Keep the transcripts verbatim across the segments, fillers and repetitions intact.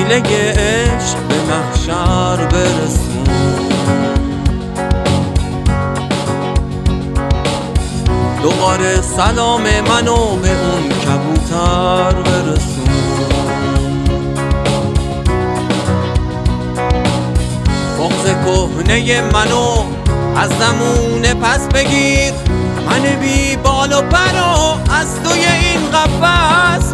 قبیله عشق به محشر برسون. دوباره سلام منو به اون کبوتر برسون. بغض کهنه منو از زمونه پس بگیر، من بی بال و پرو از توی این قفس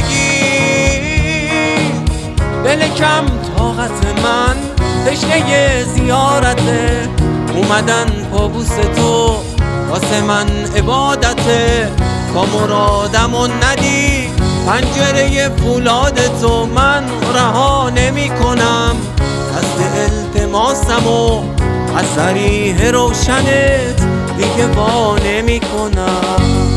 بگیر. دل کم طاقت من تشنه زیارته، اومدن پابوس تو واسه من عبادته. تا مرادمو ندی پنجره فولاد تو من رها نمی کنم. دست التماسمو از صریح روشنت دیگه وا نمی کنم.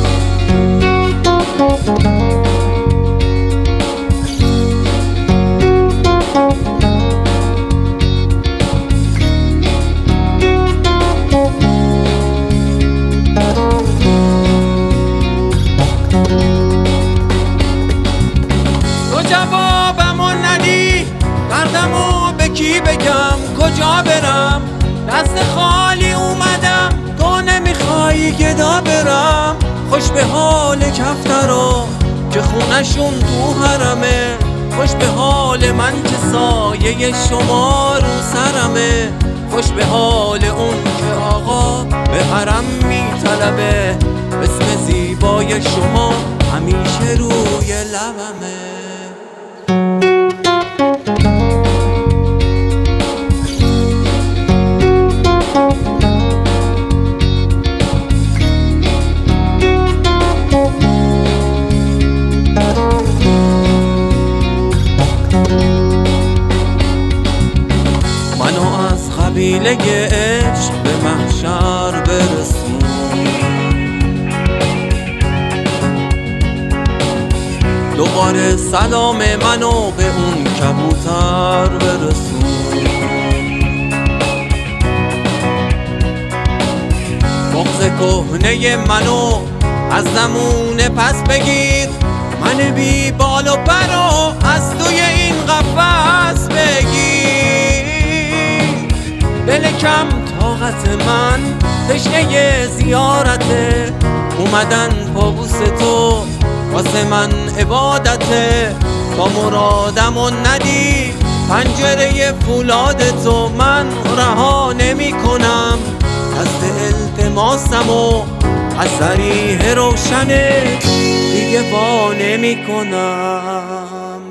تو جوابمو ندی دردمو به کی بگم، کجا برم؟ دست خالی اومدم تو نمیخوایی گدا برم. خوش به حال کفترا که خونشون تو حرمه، خوش به حال من که سایه شما رو سرمه. خوش به حال اون که آقا به حرم میطلبه، اسم زیبای شما همیشه روی لبمه. منو از قبیله عشق به محشر برسون. دوباره سلام منو به اون کبوتر برسون. بغض کهنه منو از زمونه پس بگیر، من بی بال و پرو از توی این قفس بگیر. دل کم طاقت من تشنه زیارته، اومدن پابوس تو واسه من عبادته. تا مرادمو ندی پنجره فولاد تو من رها نمی کنم. دست التماسمو از صریح روشنت دیگه وا نمی کنم.